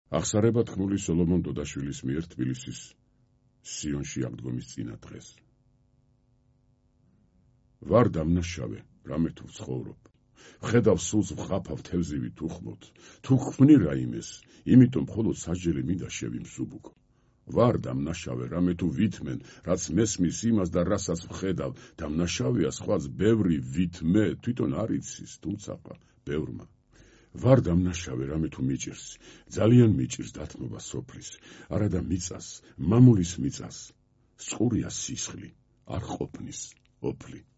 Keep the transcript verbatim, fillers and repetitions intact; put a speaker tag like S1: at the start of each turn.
S1: აღსარება თქმული სოლომონ დოდაშვილის მიერ თბილისის სიონში აღდგომის წინა დღეს. ვარ დამნაშავე, რამე თუ ვცხოვრობ. ვხედავ სულს ვღაფავ თევზივი თუხმოთ. თუ ქმნი რაიმეს, იმიტომ მხოლოდ სასჯელი მინდა შევიმსუბუქო. ვარ დამნაშავე, რამე თუ ვითმენ, რაც მესმის იმას და რასაც ვხედავ, დამნაშავეა სხვაც ბევრი ვითმე, თვითონ არ იცის, თუმცა ბევრმა. ვარ დამნაშავე, რამე თუ მიჭირს, ძალიან მიჭირს დათმობა სოფლის, არადა მიწას, მამულის მიწას, სყურია სისხლი, არ ყოფნის ოფლი.